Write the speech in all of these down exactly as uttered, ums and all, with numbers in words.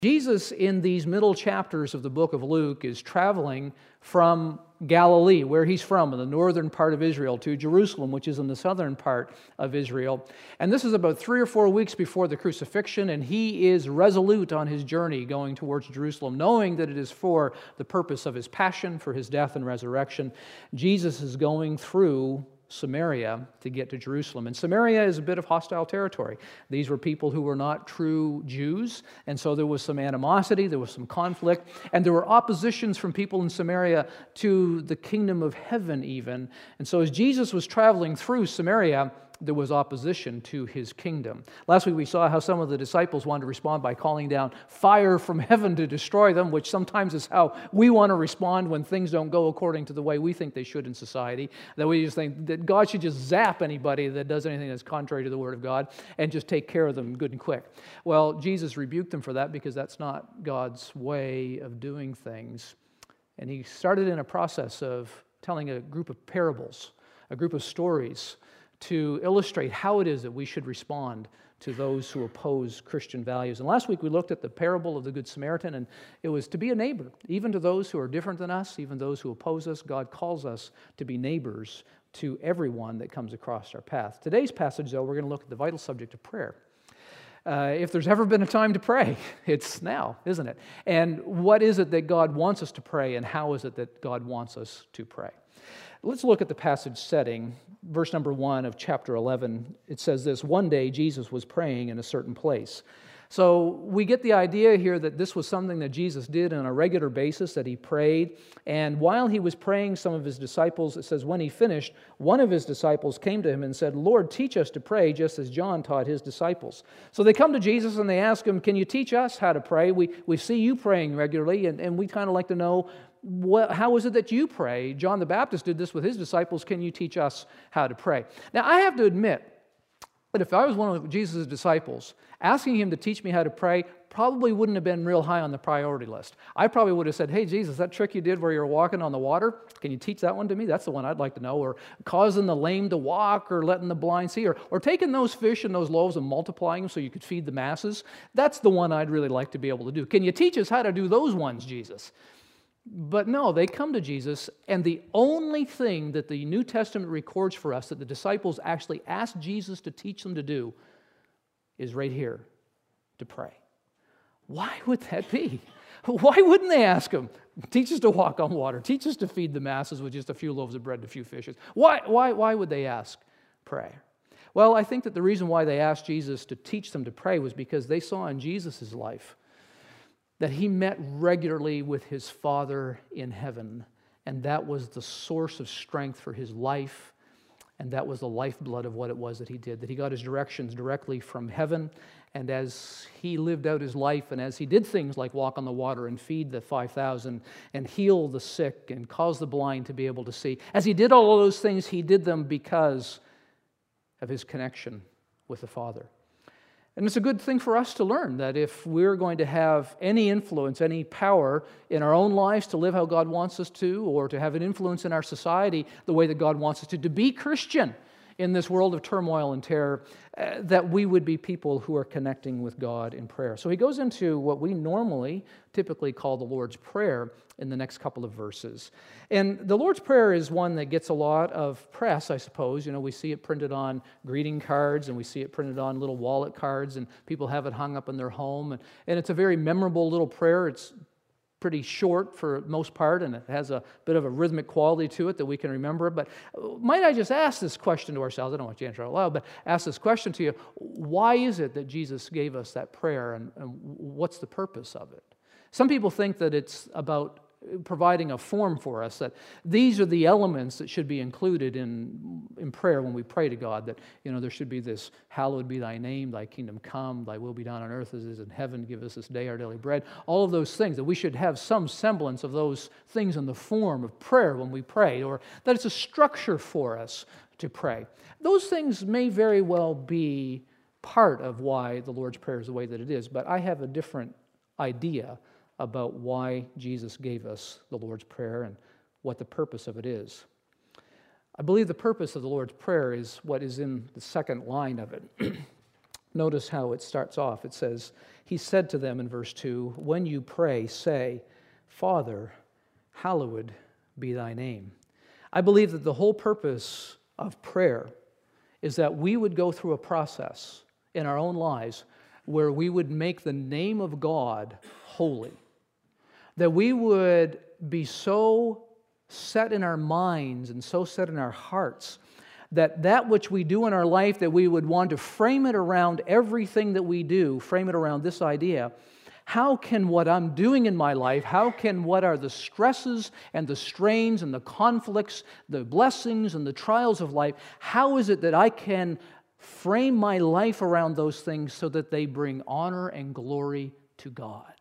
Jesus, in these middle chapters of the book of Luke, is traveling from Galilee, where he's from, in the northern part of Israel, to Jerusalem, which is in the southern part of Israel. And this is about three or four weeks before the crucifixion, and he is resolute on his journey going towards Jerusalem, knowing that it is for the purpose of his passion, for his death and resurrection. Jesus is going through Samaria to get to Jerusalem. And Samaria is a bit of hostile territory. These were people who were not true Jews, and so there was some animosity, there was some conflict, and there were oppositions from people in Samaria to the kingdom of heaven even. And so as Jesus was traveling through Samaria, there was opposition to his kingdom. Last week we saw how some of the disciples wanted to respond by calling down fire from heaven to destroy them, which sometimes is how we want to respond when things don't go according to the way we think they should in society. That we just think that God should just zap anybody that does anything that's contrary to the Word of God and just take care of them good and quick. Well, Jesus rebuked them for that because that's not God's way of doing things. And he started in a process of telling a group of parables, a group of stories, to illustrate how it is that we should respond to those who oppose Christian values. And last week we looked at the parable of the Good Samaritan, and it was to be a neighbor, even to those who are different than us, even those who oppose us. God calls us to be neighbors to everyone that comes across our path. Today's passage, though, we're going to look at the vital subject of prayer. Uh, if there's ever been a time to pray, it's now, isn't it? And what is it that God wants us to pray, and how is it that God wants us to pray? Let's look at the passage setting. Verse number one of chapter eleven, it says this: one day Jesus was praying in a certain place. So we get the idea here that this was something that Jesus did on a regular basis, that he prayed. And while he was praying, some of his disciples, it says, when he finished, one of his disciples came to him and said, Lord, teach us to pray just as John taught his disciples. So they come to Jesus and they ask him, can you teach us how to pray? We, we see you praying regularly, and, and we kind of like to know, What, how is it that you pray? John the Baptist did this with his disciples. Can you teach us how to pray? Now, I have to admit that if I was one of Jesus' disciples, asking him to teach me how to pray probably wouldn't have been real high on the priority list. I probably would have said, hey, Jesus, that trick you did where you're walking on the water, can you teach that one to me? That's the one I'd like to know. Or causing the lame to walk, or letting the blind see, or, or taking those fish and those loaves and multiplying them so you could feed the masses. That's the one I'd really like to be able to do. Can you teach us how to do those ones, Jesus? But no, they come to Jesus, and the only thing that the New Testament records for us that the disciples actually asked Jesus to teach them to do is right here, to pray. Why would that be? Why wouldn't they ask him, teach us to walk on water, teach us to feed the masses with just a few loaves of bread and a few fishes? Why, why, why would they ask prayer? Well, I think that the reason why they asked Jesus to teach them to pray was because they saw in Jesus' life that he met regularly with his Father in heaven, and that was the source of strength for his life, and that was the lifeblood of what it was that he did, that he got his directions directly from heaven. And as he lived out his life, and as he did things like walk on the water and feed the five thousand and heal the sick and cause the blind to be able to see, as he did all of those things, he did them because of his connection with the Father. And it's a good thing for us to learn that if we're going to have any influence, any power in our own lives to live how God wants us to, or to have an influence in our society the way that God wants us to, to be Christian in this world of turmoil and terror, uh, that we would be people who are connecting with God in prayer. So he goes into what we normally typically call the Lord's Prayer in the next couple of verses. And the Lord's Prayer is one that gets a lot of press, I suppose. You know, we see it printed on greeting cards, and we see it printed on little wallet cards, and people have it hung up in their home. And, and it's a very memorable little prayer. It's pretty short for most part, and it has a bit of a rhythmic quality to it that we can remember. But might I just ask this question to ourselves? I don't want you to answer out loud, but ask this question to you. Why is it that Jesus gave us that prayer, and, and what's the purpose of it? Some people think that it's about providing a form for us, that these are the elements that should be included in, in prayer when we pray to God, that, you know, there should be this, hallowed be thy name, thy kingdom come, thy will be done on earth as it is in heaven, give us this day our daily bread, all of those things, that we should have some semblance of those things in the form of prayer when we pray, or that it's a structure for us to pray. Those things may very well be part of why the Lord's Prayer is the way that it is, but I have a different idea about why Jesus gave us the Lord's Prayer and what the purpose of it is. I believe the purpose of the Lord's Prayer is what is in the second line of it. Notice how it starts off. It says, he said to them in verse two, when you pray, say, Father, hallowed be thy name. I believe that the whole purpose of prayer is that we would go through a process in our own lives where we would make the name of God holy. That we would be so set in our minds and so set in our hearts that that which we do in our life, that we would want to frame it around everything that we do, frame it around this idea. How can what I'm doing in my life, how can what are the stresses and the strains and the conflicts, the blessings and the trials of life, how is it that I can frame my life around those things so that they bring honor and glory to God?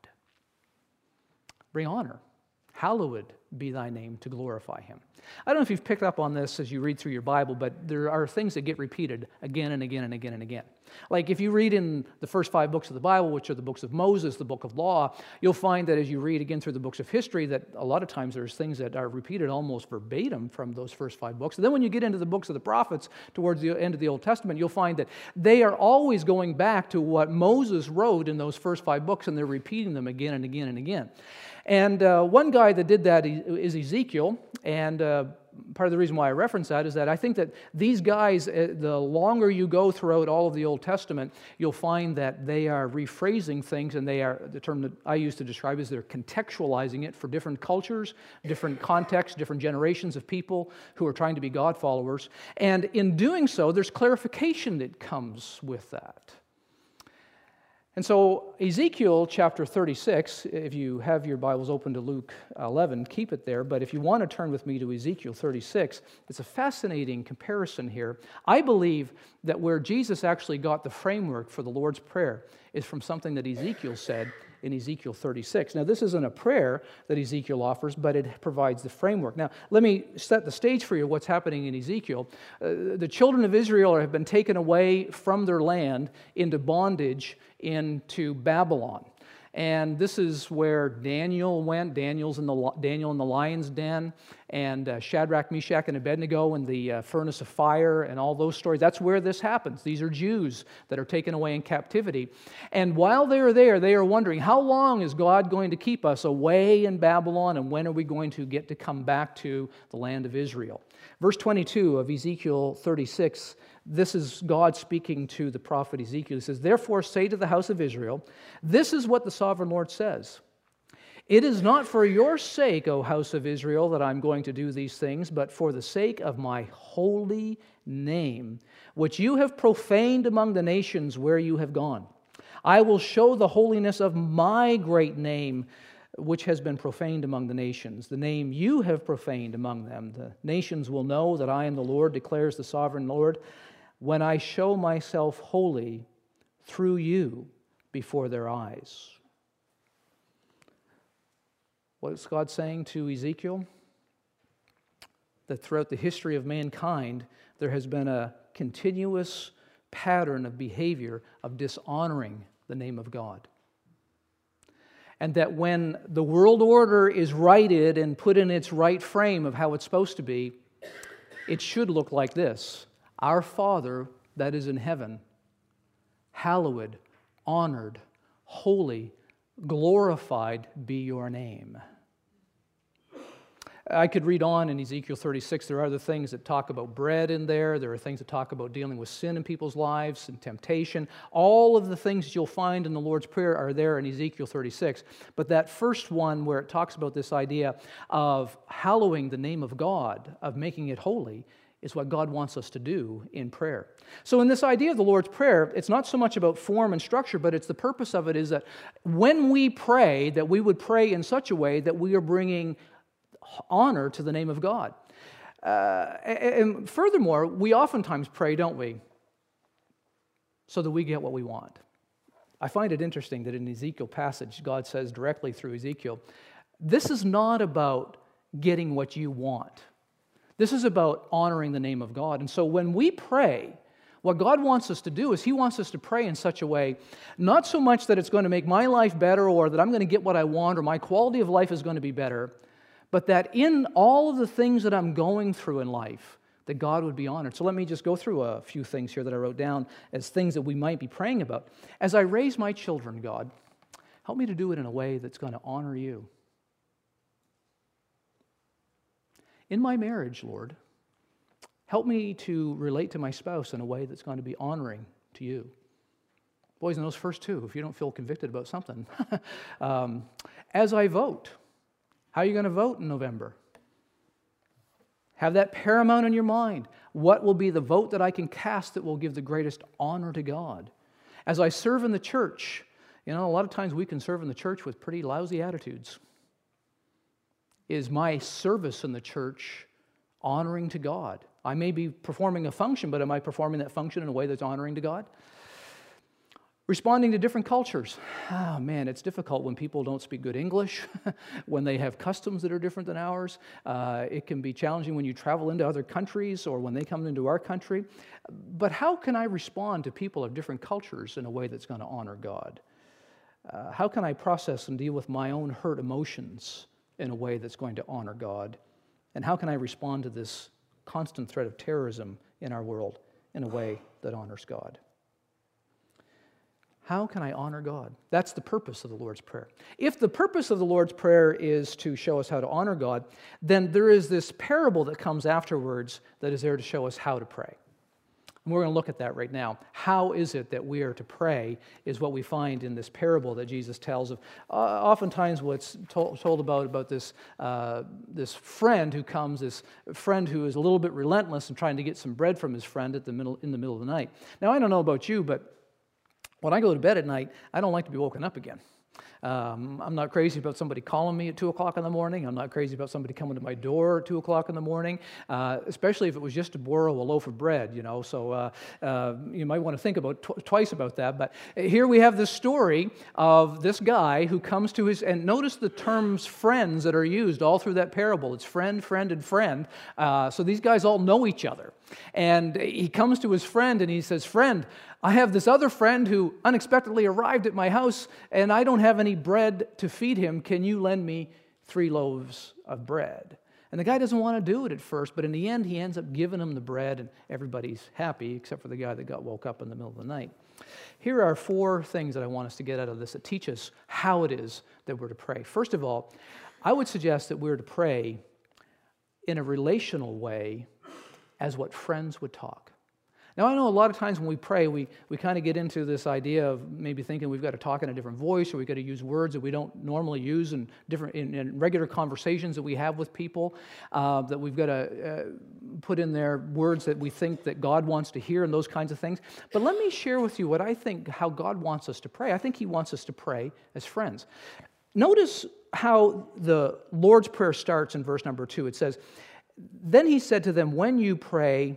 Bring honor. Hallowed be thy name, to glorify him. I don't know if you've picked up on this as you read through your Bible, but there are things that get repeated again and again and again and again. Like if you read in the first five books of the Bible, which are the books of Moses, the book of law, you'll find that as you read again through the books of history, that a lot of times there's things that are repeated almost verbatim from those first five books. And then when you get into the books of the prophets towards the end of the Old Testament, you'll find that they are always going back to what Moses wrote in those first five books, and they're repeating them again and again and again. And uh, one guy that did that is Ezekiel, and uh, part of the reason why I reference that is that I think that these guys, uh, the longer you go throughout all of the Old Testament, you'll find that they are rephrasing things, and they are, the term that I use to describe is they're contextualizing it for different cultures, different contexts, different generations of people who are trying to be God followers. And in doing so, there's clarification that comes with that. And so Ezekiel chapter thirty-six, if you have your Bibles open to Luke eleven, keep it there. But if you want to turn with me to Ezekiel thirty-six, it's a fascinating comparison here. I believe that where Jesus actually got the framework for the Lord's Prayer is from something that Ezekiel said in Ezekiel thirty-six. Now, this isn't a prayer that Ezekiel offers, but it provides the framework. Now, let me set the stage for you what's happening in Ezekiel. Uh, the children of Israel have been taken away from their land into bondage into Babylon. And this is where Daniel went. Daniel's in the Daniel in the lion's den, and uh, Shadrach, Meshach, and Abednego in the uh, furnace of fire, and all those stories. That's where this happens. These are Jews that are taken away in captivity. And while they are there, they are wondering, how long is God going to keep us away in Babylon, and when are we going to get to come back to the land of Israel? Verse twenty-two of Ezekiel thirty-six, this is God speaking to the prophet Ezekiel. He says, therefore say to the house of Israel, this is what the sovereign Lord says. It is not for your sake, O house of Israel, that I'm going to do these things, but for the sake of my holy name, which you have profaned among the nations where you have gone. I will show the holiness of my great name, which has been profaned among the nations, the name you have profaned among them. The nations will know that I am the Lord, declares the sovereign Lord, when I show myself holy through you before their eyes. What's God saying to Ezekiel? That throughout the history of mankind, there has been a continuous pattern of behavior of dishonoring the name of God. And that when the world order is righted and put in its right frame of how it's supposed to be, it should look like this. Our Father that is in heaven, hallowed, honored, holy, glorified be your name. I could read on in Ezekiel thirty-six. There are other things that talk about bread in there. There are things that talk about dealing with sin in people's lives and temptation. All of the things that you'll find in the Lord's Prayer are there in Ezekiel thirty-six. But that first one where it talks about this idea of hallowing the name of God, of making it holy, is what God wants us to do in prayer. So in this idea of the Lord's Prayer, it's not so much about form and structure, but it's the purpose of it is that when we pray, that we would pray in such a way that we are bringing honor to the name of God. Uh, and furthermore, we oftentimes pray, don't we, so that we get what we want. I find it interesting that in the Ezekiel passage, God says directly through Ezekiel, this is not about getting what you want. This is about honoring the name of God. And so when we pray, what God wants us to do is He wants us to pray in such a way, not so much that it's going to make my life better or that I'm going to get what I want or my quality of life is going to be better, but that in all of the things that I'm going through in life, that God would be honored. So let me just go through a few things here that I wrote down as things that we might be praying about. As I raise my children, God, help me to do it in a way that's going to honor you. In my marriage, Lord, help me to relate to my spouse in a way that's going to be honoring to you. Boys, in those first two, if you don't feel convicted about something. um, as I vote, how are you going to vote in November? Have that paramount in your mind. What will be the vote that I can cast that will give the greatest honor to God? As I serve in the church, you know, a lot of times we can serve in the church with pretty lousy attitudes. Is my service in the church honoring to God? I may be performing a function, but am I performing that function in a way that's honoring to God? Responding to different cultures. Oh man, it's difficult when people don't speak good English, when they have customs that are different than ours. Uh, it can be challenging when you travel into other countries or when they come into our country. But how can I respond to people of different cultures in a way that's going to honor God? Uh, how can I process and deal with my own hurt emotions in a way that's going to honor God? And how can I respond to this constant threat of terrorism in our world in a way that honors God? How can I honor God? That's the purpose of the Lord's Prayer. If the purpose of the Lord's Prayer is to show us how to honor God, then there is this parable that comes afterwards that is there to show us how to pray. And we're going to look at that right now. How is it that we are to pray is what we find in this parable that Jesus tells of. Uh, oftentimes what's to- told about, about this, uh, this friend who comes, this friend who is a little bit relentless and trying to get some bread from his friend at the middle, in the middle of the night. Now, I don't know about you, but when I go to bed at night, I don't like to be woken up again. Um, I'm not crazy about somebody calling me at two o'clock in the morning. I'm not crazy about somebody coming to my door at two o'clock in the morning, uh, especially if it was just to borrow a loaf of bread, you know. So uh, uh, you might want to think about tw- twice about that. But here we have this story of this guy who comes to his, and notice the terms friends that are used all through that parable. It's friend, friend, and friend. Uh, so these guys all know each other. And he comes to his friend and he says, "Friend, I have this other friend who unexpectedly arrived at my house and I don't have any bread to feed him. Can you lend me three loaves of bread?" And the guy doesn't want to do it at first, but in the end he ends up giving him the bread and everybody's happy except for the guy that got woke up in the middle of the night. Here are four things that I want us to get out of this that teach us how it is that we're to pray. First of all, I would suggest that we're to pray in a relational way as what friends would talk. Now, I know a lot of times when we pray, we, we kind of get into this idea of maybe thinking we've got to talk in a different voice or we've got to use words that we don't normally use in different in, in regular conversations that we have with people, uh, that we've got to uh, put in there words that we think that God wants to hear and those kinds of things. But let me share with you what I think how God wants us to pray. I think He wants us to pray as friends. Notice how the Lord's Prayer starts in verse number two. It says, "Then He said to them, when you pray,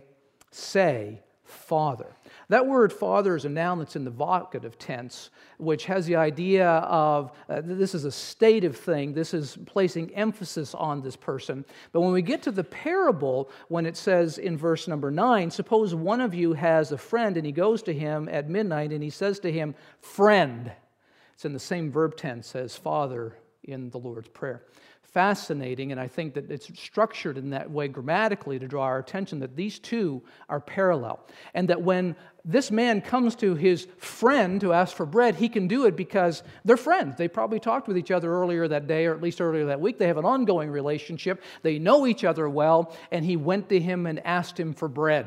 say, Father." That word Father is a noun that's in the vocative tense, which has the idea of uh, this is a stative thing. This is placing emphasis on this person. But when we get to the parable, when it says in verse number nine, suppose one of you has a friend and he goes to him at midnight and he says to him, "Friend." It's in the same verb tense as Father in the Lord's Prayer. Fascinating, and I think that it's structured in that way grammatically to draw our attention that these two are parallel. And that when this man comes to his friend to ask for bread, he can do it because they're friends. They probably talked with each other earlier that day, or at least earlier that week. They have an ongoing relationship. They know each other well, and he went to him and asked him for bread.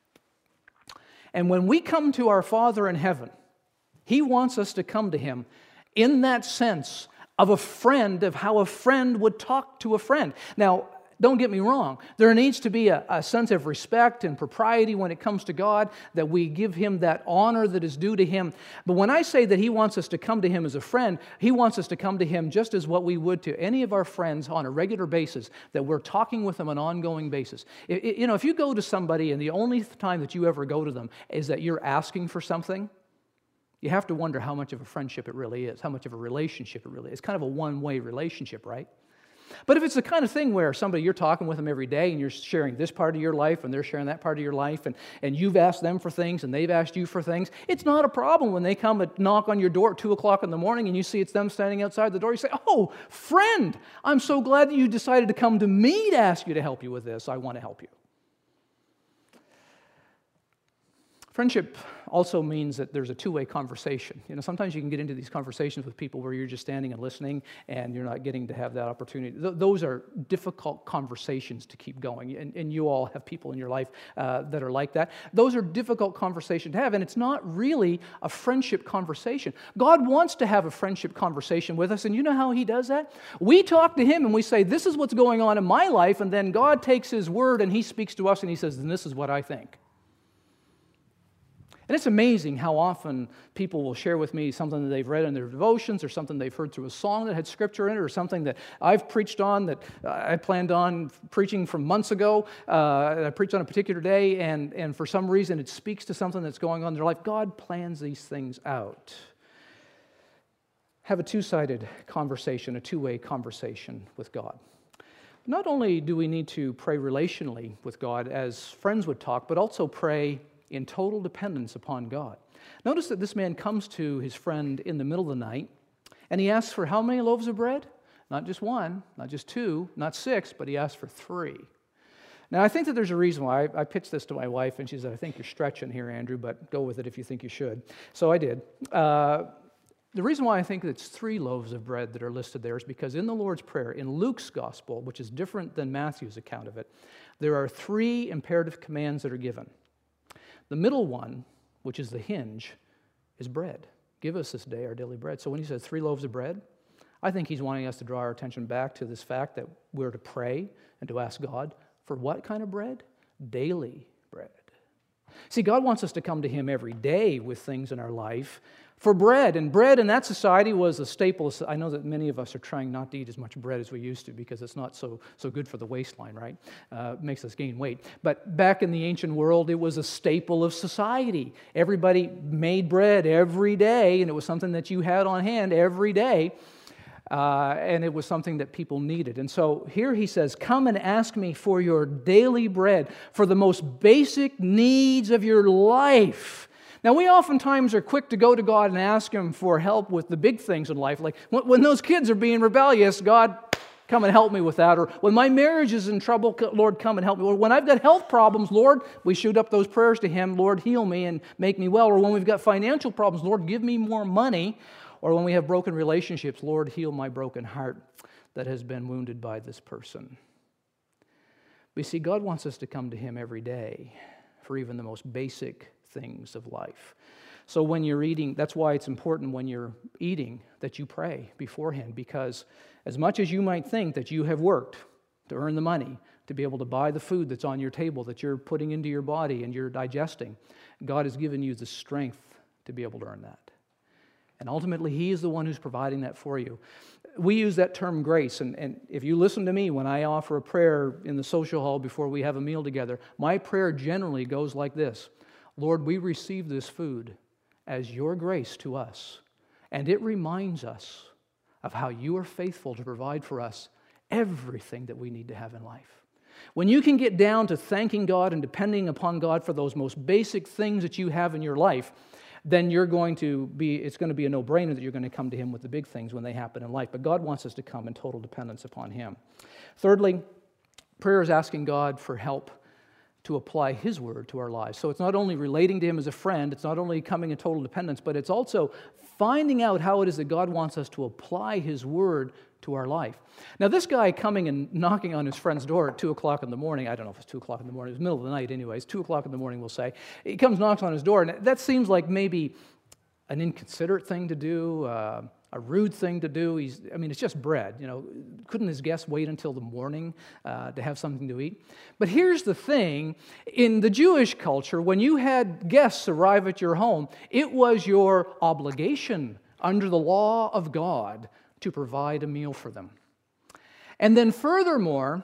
And when we come to our Father in heaven, He wants us to come to Him in that sense of a friend, of how a friend would talk to a friend. Now, don't get me wrong. There needs to be a, a sense of respect and propriety when it comes to God, that we give Him that honor that is due to Him. But when I say that He wants us to come to Him as a friend, He wants us to come to Him just as what we would to any of our friends on a regular basis, that we're talking with them on an ongoing basis. It, it, you know, if you go to somebody and the only time that you ever go to them is that you're asking for something, you have to wonder how much of a friendship it really is, how much of a relationship it really is. It's kind of a one-way relationship, right? But if it's the kind of thing where somebody, you're talking with them every day and you're sharing this part of your life and they're sharing that part of your life and, and you've asked them for things and they've asked you for things, it's not a problem when they come and knock on your door at two o'clock in the morning and you see it's them standing outside the door. You say, "Oh, friend, I'm so glad that you decided to come to me to ask you to help you with this. I want to help you." Friendship also means that there's a two-way conversation. You know, sometimes you can get into these conversations with people where you're just standing and listening and you're not getting to have that opportunity. Th- those are difficult conversations to keep going, and, and you all have people in your life uh, that are like that. Those are difficult conversations to have, and it's not really a friendship conversation. God wants to have a friendship conversation with us, and you know how He does that? We talk to Him and we say, this is what's going on in my life, and then God takes His word and He speaks to us and He says, and this is what I think. And it's amazing how often people will share with me something that they've read in their devotions or something they've heard through a song that had scripture in it or something that I've preached on that I planned on preaching from months ago. Uh, I preached on a particular day, and, and for some reason it speaks to something that's going on in their life. God plans these things out. Have a two-sided conversation, a two-way conversation with God. Not only do we need to pray relationally with God as friends would talk, but also pray in total dependence upon God. Notice that this man comes to his friend in the middle of the night, and he asks for how many loaves of bread? Not just one, not just two, not six, but he asks for three. Now, I think that there's a reason why. I, I pitched this to my wife, and she said, I think you're stretching here, Andrew, but go with it if you think you should. So I did. Uh, the reason why I think it's three loaves of bread that are listed there is because in the Lord's Prayer, in Luke's Gospel, which is different than Matthew's account of it, there are three imperative commands that are given. The middle one, which is the hinge, is bread. Give us this day our daily bread. So when he says three loaves of bread, I think he's wanting us to draw our attention back to this fact that we're to pray and to ask God for what kind of bread? Daily bread. See, God wants us to come to Him every day with things in our life for bread. And bread in that society was a staple. I know that many of us are trying not to eat as much bread as we used to because it's not so, so good for the waistline, right? Uh, it makes us gain weight. But back in the ancient world, it was a staple of society. Everybody made bread every day, and it was something that you had on hand every day. Uh, and it was something that people needed. And so here he says, come and ask me for your daily bread, for the most basic needs of your life. Now, we oftentimes are quick to go to God and ask Him for help with the big things in life. Like when those kids are being rebellious, God, come and help me with that. Or when my marriage is in trouble, Lord, come and help me. Or when I've got health problems, Lord, we shoot up those prayers to Him, Lord, heal me and make me well. Or when we've got financial problems, Lord, give me more money. Or when we have broken relationships, Lord, heal my broken heart that has been wounded by this person. We see God wants us to come to Him every day for even the most basic things of life. So when you're eating, that's why it's important when you're eating that you pray beforehand, because as much as you might think that you have worked to earn the money to be able to buy the food that's on your table, that you're putting into your body and you're digesting, God has given you the strength to be able to earn that. And ultimately, He is the one who's providing that for you. We use that term grace, and, and if you listen to me when I offer a prayer in the social hall before we have a meal together, my prayer generally goes like this: Lord, we receive this food as your grace to us, and it reminds us of how you are faithful to provide for us everything that we need to have in life. When you can get down to thanking God and depending upon God for those most basic things that you have in your life, then you're going to be, it's going to be a no-brainer that you're going to come to Him with the big things when they happen in life. But God wants us to come in total dependence upon Him. Thirdly, prayer is asking God for help to apply His word to our lives. So it's not only relating to Him as a friend, it's not only coming in total dependence, but it's also finding out how it is that God wants us to apply His word to our life. Now, this guy coming and knocking on his friend's door at two o'clock in the morning, I don't know if it's two o'clock in the morning, it was middle of the night anyways, two o'clock in the morning we'll say, he comes, knocks on his door, and that seems like maybe an inconsiderate thing to do, uh, a rude thing to do. He's, I mean, it's just bread. You know, couldn't his guests wait until the morning uh, to have something to eat? But here's the thing. In the Jewish culture, when you had guests arrive at your home, it was your obligation under the law of God to provide a meal for them. And then furthermore,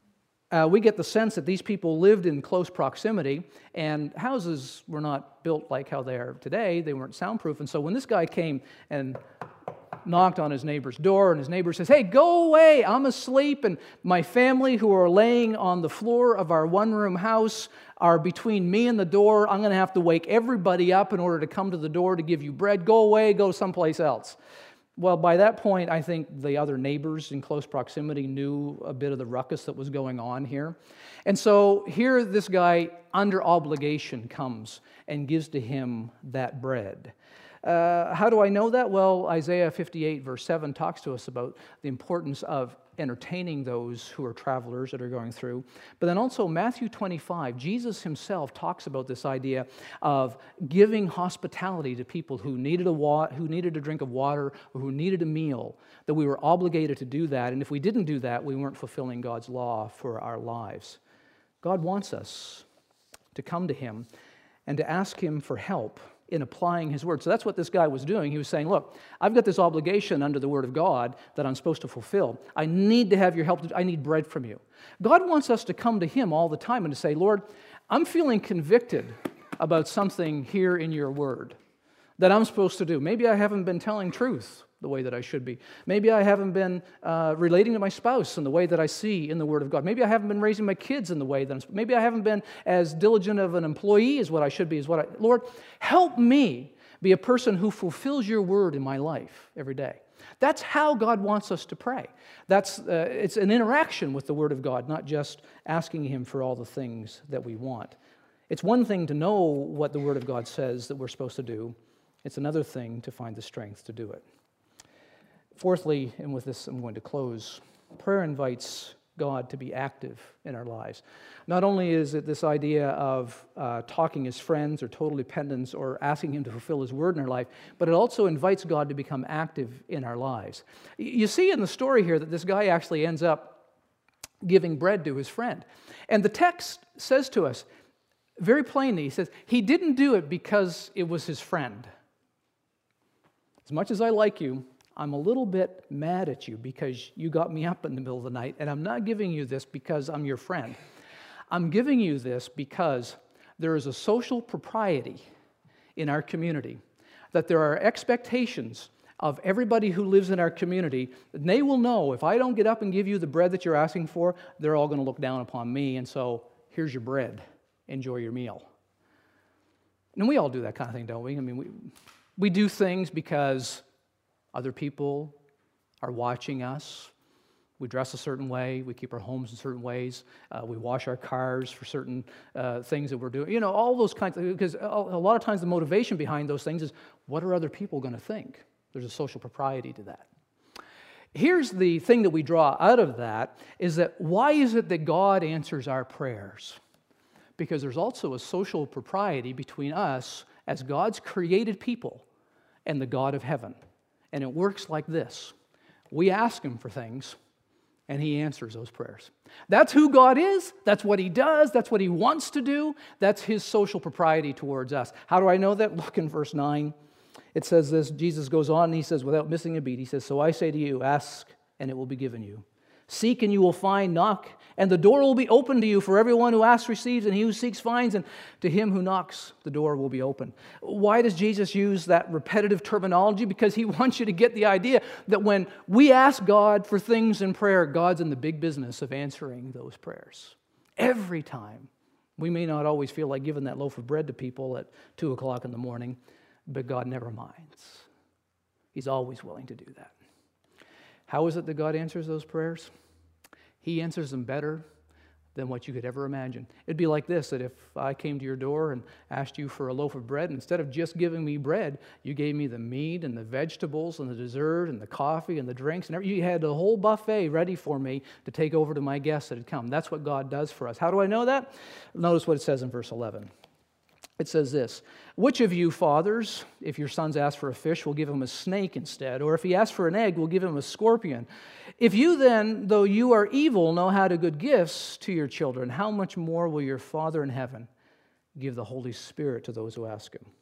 Uh, we get the sense that these people lived in close proximity, and houses were not built like how they are today. They weren't soundproof. And so when this guy came and knocked on his neighbor's door, and his neighbor says, hey, go away, I'm asleep, and my family who are laying on the floor of our one-room house are between me and the door. I'm going to have to wake everybody up in order to come to the door to give you bread. Go away, go someplace else. Well, by that point, I think the other neighbors in close proximity knew a bit of the ruckus that was going on here. And so here this guy, under obligation, comes and gives to him that bread. Uh, how do I know that? Well, Isaiah fifty-eight, verse seven, talks to us about the importance of entertaining those who are travelers that are going through. But then also Matthew twenty-five, Jesus himself talks about this idea of giving hospitality to people who needed a wa- who needed a drink of water or who needed a meal, that we were obligated to do that. And if we didn't do that, we weren't fulfilling God's law for our lives. God wants us to come to him and to ask him for help in applying his word. So that's what this guy was doing. He was saying, look, I've got this obligation under the word of God that I'm supposed to fulfill. I need to have your help. I need bread from you. God wants us to come to him all the time and to say, Lord, I'm feeling convicted about something here in your word that I'm supposed to do. Maybe I haven't been telling truth the way that I should be. Maybe I haven't been uh, relating to my spouse in the way that I see in the Word of God. Maybe I haven't been raising my kids in the way that I'm, maybe I haven't been as diligent of an employee as what I should be. As what I, Lord, help me be a person who fulfills your Word in my life every day. That's how God wants us to pray. That's uh, it's an interaction with the Word of God, not just asking Him for all the things that we want. It's one thing to know what the Word of God says that we're supposed to do. It's another thing to find the strength to do it. Fourthly, and with this I'm going to close, prayer invites God to be active in our lives. Not only is it this idea of uh, talking as friends or total dependence or asking Him to fulfill His word in our life, but it also invites God to become active in our lives. You see in the story here that this guy actually ends up giving bread to his friend. And the text says to us very plainly, he says, he didn't do it because it was his friend. As much as I like you, I'm a little bit mad at you because you got me up in the middle of the night, and I'm not giving you this because I'm your friend. I'm giving you this because there is a social propriety in our community, that there are expectations of everybody who lives in our community, and they will know if I don't get up and give you the bread that you're asking for, they're all going to look down upon me, and so here's your bread. Enjoy your meal. And we all do that kind of thing, don't we? I mean, we, we do things because other people are watching us. We dress a certain way. We keep our homes in certain ways. Uh, we wash our cars for certain uh, things that we're doing. You know, all those kinds of, because a, a lot of times the motivation behind those things is, what are other people going to think? There's a social propriety to that. Here's the thing that we draw out of that, is that why is it that God answers our prayers? Because there's also a social propriety between us as God's created people and the God of heaven. And it works like this. We ask Him for things, and He answers those prayers. That's who God is. That's what He does. That's what He wants to do. That's His social propriety towards us. How do I know that? Look in verse nine. It says this, Jesus goes on, and He says, without missing a beat, He says, so I say to you, ask, and it will be given you. Seek, and you will find. Knock, and the door will be open to you. For everyone who asks receives, and he who seeks finds, and to him who knocks, the door will be open. Why does Jesus use that repetitive terminology? Because He wants you to get the idea that when we ask God for things in prayer, God's in the big business of answering those prayers. Every time. We may not always feel like giving that loaf of bread to people at two o'clock in the morning, but God never minds. He's always willing to do that. How is it that God answers those prayers? He answers them better than what you could ever imagine. It'd be like this, that if I came to your door and asked you for a loaf of bread, instead of just giving me bread, you gave me the meat and the vegetables and the dessert and the coffee and the drinks, and everything. You had the whole buffet ready for me to take over to my guests that had come. That's what God does for us. How do I know that? Notice what it says in verse eleven. It says this, which of you fathers, if your sons ask for a fish, will give him a snake instead? Or if he asks for an egg, will give him a scorpion? If you then, though you are evil, know how to good gifts to your children, how much more will your Father in heaven give the Holy Spirit to those who ask Him?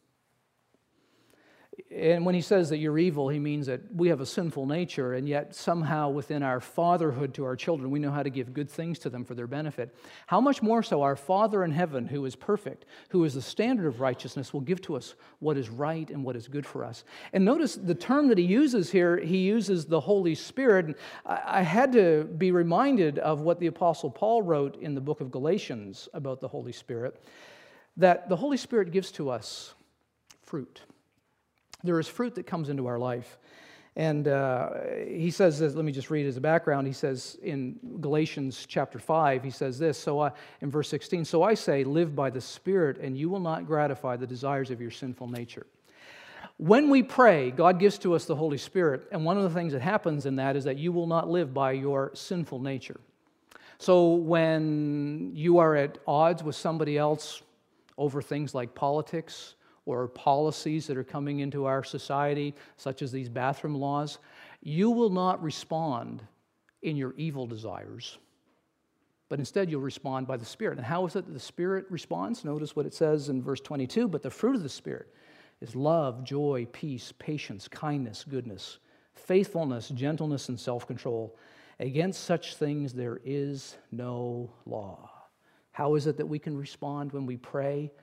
And when He says that you're evil, He means that we have a sinful nature, and yet somehow within our fatherhood to our children, we know how to give good things to them for their benefit. How much more so our Father in heaven, who is perfect, who is the standard of righteousness, will give to us what is right and what is good for us. And notice the term that He uses here, He uses the Holy Spirit. And I had to be reminded of what the Apostle Paul wrote in the book of Galatians about the Holy Spirit, that the Holy Spirit gives to us fruit. There is fruit that comes into our life. And uh, he says this, let me just read as a background. He says in Galatians chapter five, he says this, so I, in verse sixteen, so I say, live by the Spirit, and you will not gratify the desires of your sinful nature. When we pray, God gives to us the Holy Spirit, and one of the things that happens in that is that you will not live by your sinful nature. So when you are at odds with somebody else over things like politics or policies that are coming into our society, such as these bathroom laws, you will not respond in your evil desires, but instead you'll respond by the Spirit. And how is it that the Spirit responds? Notice what it says in verse twenty-two, but the fruit of the Spirit is love, joy, peace, patience, kindness, goodness, faithfulness, gentleness, and self-control. Against such things there is no law. How is it that we can respond when we pray?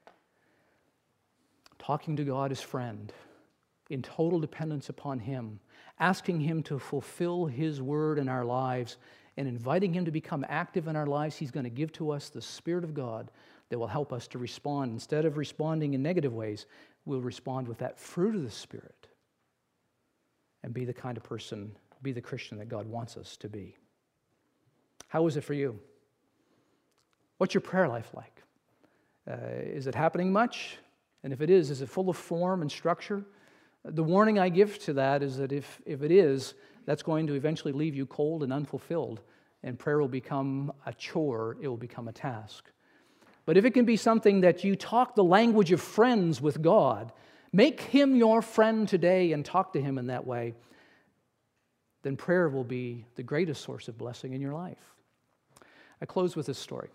Talking to God as friend, in total dependence upon Him, asking Him to fulfill His word in our lives, and inviting Him to become active in our lives. He's going to give to us the Spirit of God that will help us to respond. Instead of responding in negative ways, we'll respond with that fruit of the Spirit and be the kind of person, be the Christian that God wants us to be. How is it for you? What's your prayer life like? Uh, is it happening much? And if it is, is it full of form and structure? The warning I give to that is that if, if it is, that's going to eventually leave you cold and unfulfilled, and prayer will become a chore, it will become a task. But if it can be something that you talk the language of friends with God, make Him your friend today and talk to Him in that way, then prayer will be the greatest source of blessing in your life. I close with this story.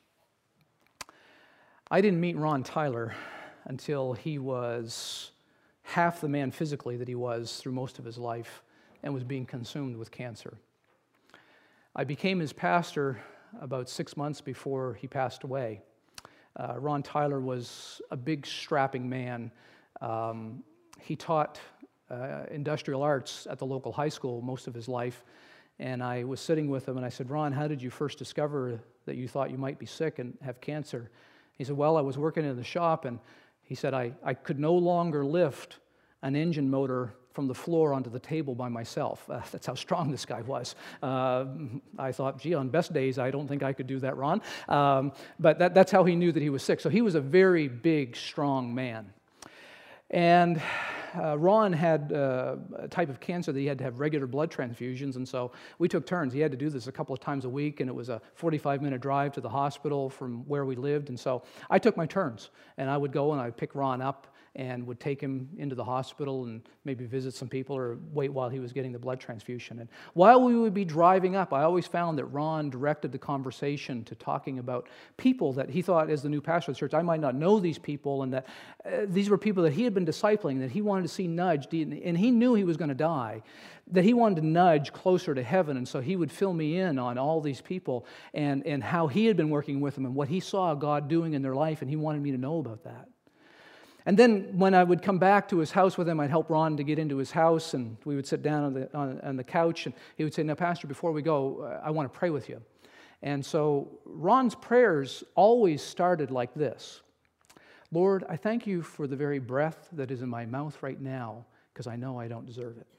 I didn't meet Ron Tyler until he was half the man physically that he was through most of his life and was being consumed with cancer. I became his pastor about six months before he passed away. Uh, Ron Tyler was a big, strapping man. Um, he taught uh, industrial arts at the local high school most of his life, and I was sitting with him and I said, Ron, how did you first discover that you thought you might be sick and have cancer? He said, well, I was working in the shop, and he said, I, I could no longer lift an engine motor from the floor onto the table by myself. Uh, that's how strong this guy was. Uh, I thought, gee, on best days, I don't think I could do that, Ron. Um, but that, that's how he knew that he was sick. So he was a very big, strong man. And uh, Ron had uh, a type of cancer that he had to have regular blood transfusions, and so we took turns. He had to do this a couple of times a week, and it was a forty-five minute drive to the hospital from where we lived, and so I took my turns, and I would go and I would pick Ron up and would take him into the hospital and maybe visit some people or wait while he was getting the blood transfusion. And while we would be driving up, I always found that Ron directed the conversation to talking about people that he thought, as the new pastor of the church, I might not know these people, and that uh, these were people that he had been discipling, that he wanted to see nudged, and he knew he was going to die, that he wanted to nudge closer to heaven, and so he would fill me in on all these people and, and how he had been working with them and what he saw God doing in their life, and he wanted me to know about that. And then when I would come back to his house with him, I'd help Ron to get into his house, and we would sit down on the, on, on the couch, and he would say, now, Pastor, before we go, I want to pray with you. And so Ron's prayers always started like this. Lord, I thank you for the very breath that is in my mouth right now, because I know I don't deserve it.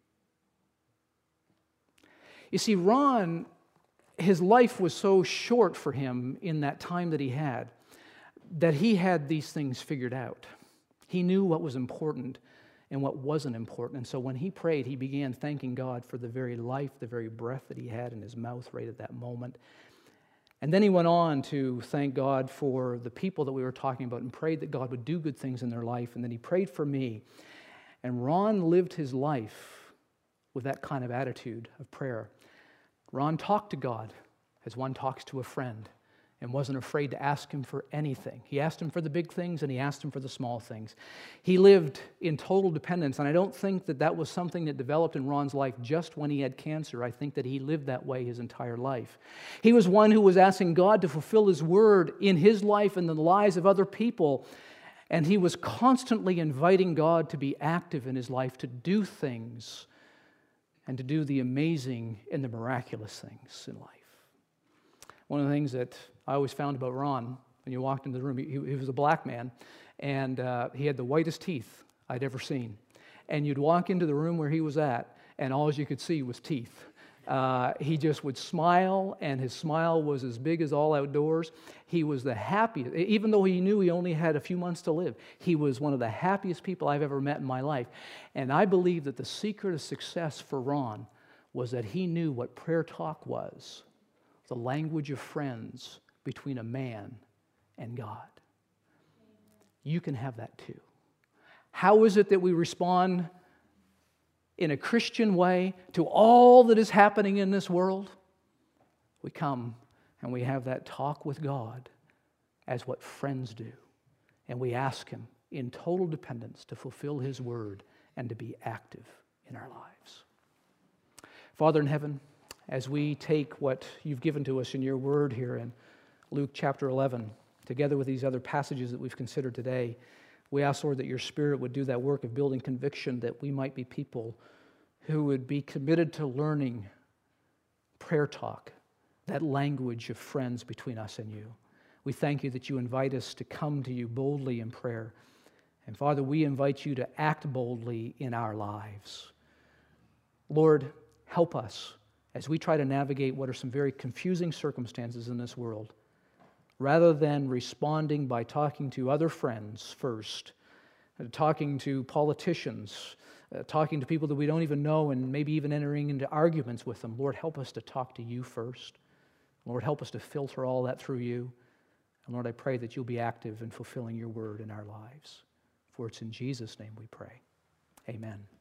You see, Ron, his life was so short for him in that time that he had, that he had these things figured out. He knew what was important and what wasn't important. And so when he prayed, he began thanking God for the very life, the very breath that he had in his mouth right at that moment. And then he went on to thank God for the people that we were talking about and prayed that God would do good things in their life. And then he prayed for me. And Ron lived his life with that kind of attitude of prayer. Ron talked to God as one talks to a friend, and wasn't afraid to ask him for anything. He asked him for the big things, and he asked him for the small things. He lived in total dependence, and I don't think that that was something that developed in Ron's life just when he had cancer. I think that he lived that way his entire life. He was one who was asking God to fulfill His word in his life and the lives of other people, and he was constantly inviting God to be active in his life, to do things, and to do the amazing and the miraculous things in life. One of the things that I always found about Ron, when you walked into the room, he, he was a black man, and uh, he had the whitest teeth I'd ever seen. and you'd walk into the room where he was at, and all you could see was teeth. Uh, he just would smile, and his smile was as big as all outdoors. He was the happiest, even though he knew he only had a few months to live. He was one of the happiest people I've ever met in my life. And I believe that the secret of success for Ron was that he knew what prayer talk was, the language of friends between a man and God. You can have that too. How is it that we respond in a Christian way to all that is happening in this world? We come and we have that talk with God as what friends do. And we ask Him in total dependence to fulfill His word and to be active in our lives. Father in heaven, as we take what you've given to us in your word here in Luke chapter eleven, together with these other passages that we've considered today, we ask, Lord, that your Spirit would do that work of building conviction, that we might be people who would be committed to learning prayer talk, that language of friends between us and you. We thank you that you invite us to come to you boldly in prayer. And Father, we invite you to act boldly in our lives. Lord, help us as we try to navigate what are some very confusing circumstances in this world. Rather than responding by talking to other friends first, uh, talking to politicians, uh, talking to people that we don't even know, and maybe even entering into arguments with them, Lord, help us to talk to you first. Lord, help us to filter all that through you. And Lord, I pray that you'll be active in fulfilling your word in our lives. For it's in Jesus' name we pray. Amen.